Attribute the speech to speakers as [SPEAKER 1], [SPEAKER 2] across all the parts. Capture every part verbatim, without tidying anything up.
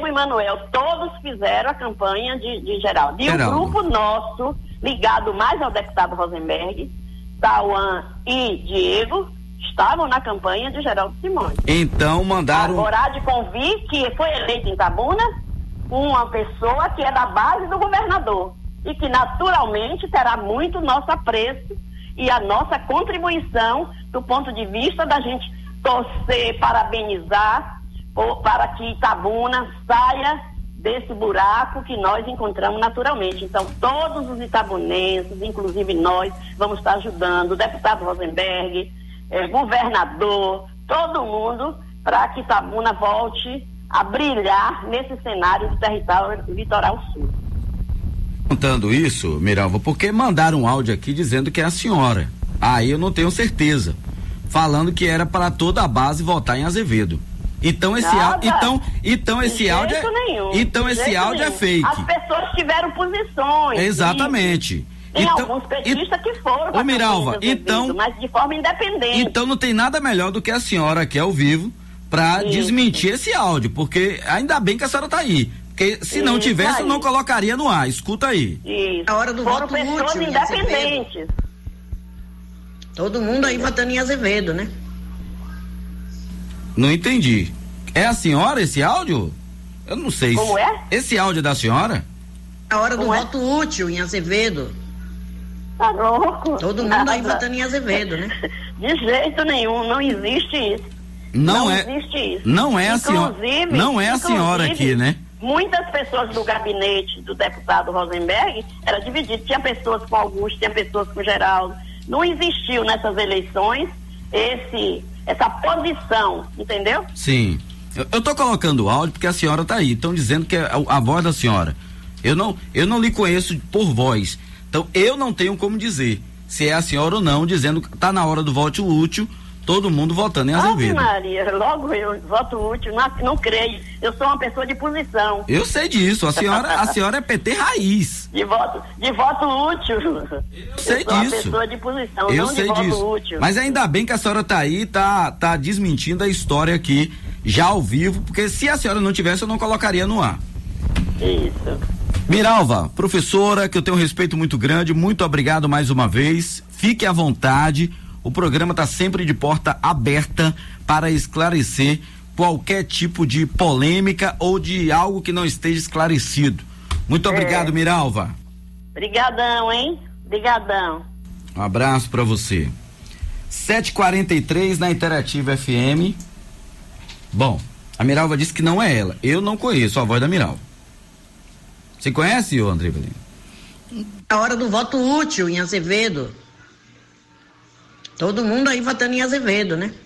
[SPEAKER 1] Diego e Manuel, todos fizeram a campanha de, de Geraldo. E
[SPEAKER 2] Geraldo.
[SPEAKER 1] o grupo nosso, ligado mais ao deputado Rosenberg, Tauan e Diego, estavam na campanha de Geraldo Simões.
[SPEAKER 2] Então mandaram...
[SPEAKER 1] Agora há de convir que foi eleito em Itabuna uma pessoa que é da base do governador e que naturalmente terá muito nosso apreço e a nossa contribuição do ponto de vista da gente torcer, parabenizar por, para que Itabuna saia desse buraco que nós encontramos naturalmente. Então, todos os itabunenses, inclusive nós, vamos estar ajudando, o deputado Rosenberg, eh, governador, todo mundo, para que Itabuna volte a brilhar nesse cenário do território litoral sul.
[SPEAKER 2] Contando isso, Miralva, porque mandaram um áudio aqui dizendo que é a senhora. Aí eu não tenho certeza. Falando que era para toda a base votar em Azevedo. Então esse áudio, então, então esse áudio é,
[SPEAKER 1] nenhum,
[SPEAKER 2] então esse áudio
[SPEAKER 1] nenhum.
[SPEAKER 2] é fake.
[SPEAKER 1] As pessoas tiveram posições.
[SPEAKER 2] Exatamente.
[SPEAKER 1] Tem
[SPEAKER 2] então,
[SPEAKER 1] alguns petistas
[SPEAKER 2] e,
[SPEAKER 1] que foram.
[SPEAKER 2] Ô Miralva, então,
[SPEAKER 1] mas de forma independente.
[SPEAKER 2] Então não tem nada melhor do que a senhora aqui ao vivo para desmentir esse áudio, porque ainda bem que a senhora tá aí. Porque se não
[SPEAKER 1] Isso
[SPEAKER 2] tivesse,
[SPEAKER 1] aí.
[SPEAKER 2] eu não colocaria no ar. Escuta aí.
[SPEAKER 1] Isso.
[SPEAKER 3] A hora do
[SPEAKER 1] Foram
[SPEAKER 3] voto
[SPEAKER 1] pessoas
[SPEAKER 3] útil,
[SPEAKER 1] independentes.
[SPEAKER 3] Todo mundo aí votando em Azevedo, né?
[SPEAKER 2] Não entendi. É a senhora esse áudio? Eu não sei.
[SPEAKER 1] Como é?
[SPEAKER 2] Esse áudio é da senhora?
[SPEAKER 3] A hora do
[SPEAKER 1] Como é?
[SPEAKER 3] voto útil em Azevedo.
[SPEAKER 1] Tá louco?
[SPEAKER 3] Todo mundo
[SPEAKER 1] Nada.
[SPEAKER 3] aí votando em Azevedo, né?
[SPEAKER 1] De jeito nenhum, não existe isso.
[SPEAKER 2] Não,
[SPEAKER 1] Não
[SPEAKER 2] é.
[SPEAKER 1] existe isso.
[SPEAKER 2] Não é a senhora.
[SPEAKER 1] Inclusive-
[SPEAKER 2] Não é a senhora
[SPEAKER 1] inclusive,
[SPEAKER 2] aqui, né?
[SPEAKER 1] Muitas pessoas do gabinete do deputado Rosenberg era dividido. Tinha pessoas com Augusto, tinha pessoas com Geraldo. Não existiu nessas eleições esse, essa posição, entendeu?
[SPEAKER 2] Sim. Eu, eu tô colocando o áudio porque a senhora tá aí. Estão dizendo que é a, a voz da senhora. Eu não, eu não lhe conheço por voz. Então eu não tenho como dizer se é a senhora ou não, dizendo que tá na hora do voto útil, todo mundo votando em Azevedo.
[SPEAKER 1] Ave Maria, logo eu voto útil, não, não creio. Eu sou uma pessoa de posição.
[SPEAKER 2] Eu sei disso. A senhora, a senhora é P T raiz.
[SPEAKER 1] De voto, de voto útil.
[SPEAKER 2] Eu sei
[SPEAKER 1] sou uma
[SPEAKER 2] disso.
[SPEAKER 1] pessoa de posição,
[SPEAKER 2] Eu
[SPEAKER 1] não
[SPEAKER 2] sei
[SPEAKER 1] de voto
[SPEAKER 2] disso.
[SPEAKER 1] útil.
[SPEAKER 2] Mas ainda bem que a senhora tá aí, tá, tá desmentindo a história aqui, já ao vivo, porque se a senhora não tivesse, eu não colocaria no ar.
[SPEAKER 1] Isso.
[SPEAKER 2] Miralva, professora, que eu tenho um respeito muito grande, muito obrigado mais uma vez. Fique à vontade. O programa está sempre de porta aberta para esclarecer qualquer tipo de polêmica ou de algo que não esteja esclarecido. Muito obrigado,
[SPEAKER 1] É.
[SPEAKER 2] Miralva.
[SPEAKER 1] Brigadão, hein? Brigadão.
[SPEAKER 2] Um abraço para você. sete e quarenta e três na Interativa F M. Bom, a Miralva disse que não é ela. Eu não conheço a voz da Miralva. Você conhece, ô André Belino?
[SPEAKER 3] A hora do voto útil em Azevedo. Todo mundo aí votando em Azevedo, né?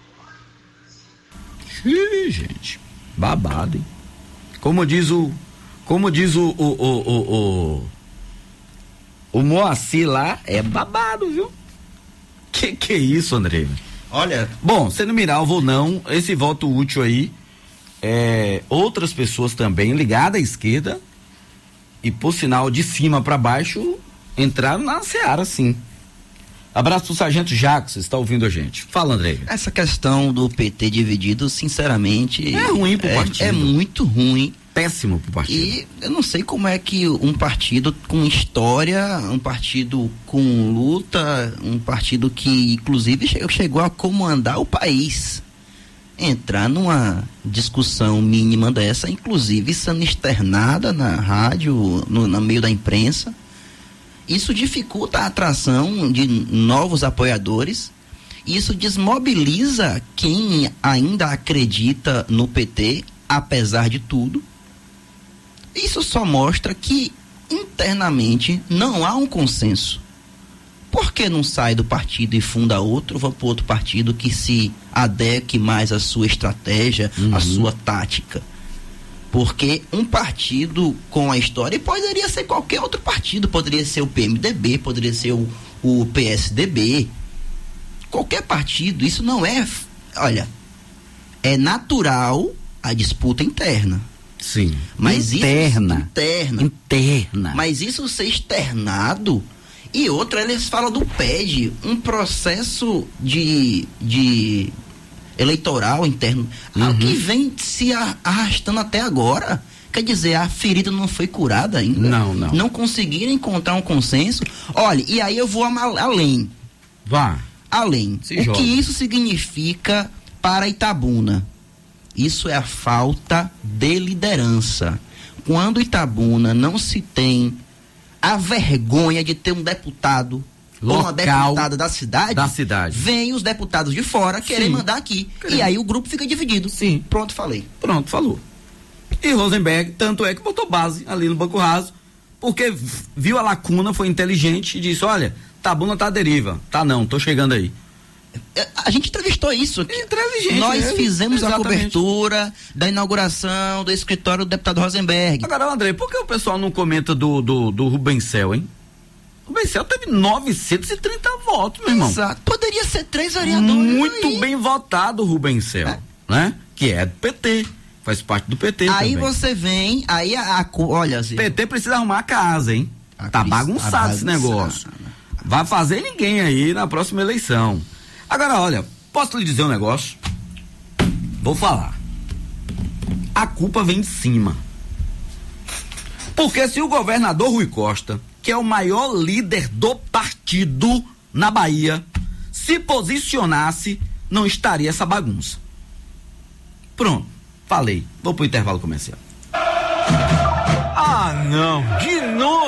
[SPEAKER 2] Ih, gente, babado, hein? Como diz o, como diz o, o, o, o, o, o Moacir lá, é babado, viu? Que que é isso, André?
[SPEAKER 4] Olha,
[SPEAKER 2] Bom, sendo Miralva ou não, esse voto útil aí, é, outras pessoas também ligadas à esquerda e por sinal de cima para baixo entraram na seara, sim. Abraço pro Sargento Jacques, está ouvindo a gente. Fala, André.
[SPEAKER 4] essa questão do P T dividido, sinceramente,
[SPEAKER 2] É ruim pro
[SPEAKER 4] é,
[SPEAKER 2] partido.
[SPEAKER 4] é muito ruim.
[SPEAKER 2] Péssimo pro partido.
[SPEAKER 4] E eu não sei como é que um partido com história, um partido com luta, um partido que inclusive che- chegou a comandar o país, entrar numa discussão mínima dessa, inclusive sendo externada na rádio, no, no meio da imprensa. Isso dificulta a atração de novos apoiadores. Isso desmobiliza quem ainda acredita no P T, apesar de tudo. Isso só mostra que internamente não há um consenso. Por que não sai do partido e funda outro, vai para outro partido que se adeque mais à sua estratégia,
[SPEAKER 2] Uhum.
[SPEAKER 4] à sua tática? Porque um partido com a história, e poderia ser qualquer outro partido, poderia ser o P M D B, poderia ser o, o P S D B, qualquer partido, isso não é, olha, é natural a disputa interna.
[SPEAKER 2] Sim.
[SPEAKER 4] Mas
[SPEAKER 2] interna.
[SPEAKER 4] isso interna.
[SPEAKER 2] Interna.
[SPEAKER 4] Mas isso ser externado. E outra, eles falam do P E D, um processo de, de eleitoral interno, uhum. algo que vem se arrastando até agora. Quer dizer, a ferida não foi curada ainda.
[SPEAKER 2] Não, não.
[SPEAKER 4] Não conseguiram encontrar um consenso. Olha, e aí eu vou além.
[SPEAKER 2] Vá.
[SPEAKER 4] Além.
[SPEAKER 2] Se
[SPEAKER 4] o
[SPEAKER 2] joga.
[SPEAKER 4] que isso significa para Itabuna? Isso é a falta de liderança. Quando Itabuna não se tem a vergonha de ter um deputado ou uma deputada da cidade,
[SPEAKER 2] da cidade,
[SPEAKER 4] vem os deputados de fora querer
[SPEAKER 2] Sim.
[SPEAKER 4] mandar aqui.
[SPEAKER 2] Querendo.
[SPEAKER 4] E aí o grupo fica dividido.
[SPEAKER 2] Sim.
[SPEAKER 4] Pronto, falei.
[SPEAKER 2] Pronto, falou. E Rosenberg, tanto é que botou base ali no Banco Raso, porque viu a lacuna, foi inteligente e disse, olha, Itabuna tá à deriva. Tá não, tô chegando aí.
[SPEAKER 4] A gente entrevistou isso aqui.
[SPEAKER 2] Inteligente.
[SPEAKER 4] Nós
[SPEAKER 2] é,
[SPEAKER 4] fizemos
[SPEAKER 2] exatamente.
[SPEAKER 4] a cobertura da inauguração do escritório do deputado Rosenberg.
[SPEAKER 2] Agora, André, por que o pessoal não comenta do, do, do Rubencel, hein? O Rubencel teve novecentos e trinta votos, meu irmão.
[SPEAKER 4] Exato. Poderia ser três vereadores.
[SPEAKER 2] Muito
[SPEAKER 4] aí.
[SPEAKER 2] bem votado o Rubencel,
[SPEAKER 4] É.
[SPEAKER 2] né? Que é do P T. Faz parte do P T
[SPEAKER 4] Aí
[SPEAKER 2] também.
[SPEAKER 4] você vem, aí a, a olha assim.
[SPEAKER 2] P T precisa arrumar a casa, hein?
[SPEAKER 4] A
[SPEAKER 2] tá
[SPEAKER 4] Cris-
[SPEAKER 2] bagunçado
[SPEAKER 4] tá
[SPEAKER 2] esse
[SPEAKER 4] bagunçado.
[SPEAKER 2] negócio. Vai fazer ninguém aí na próxima eleição. Agora, olha, posso lhe dizer um negócio? Vou falar. A culpa vem de cima. Porque se o governador Rui Costa, que é o maior líder do partido na Bahia, se posicionasse, não estaria essa bagunça. Pronto, falei. Vou pro intervalo comercial.
[SPEAKER 5] Ah, não, de novo.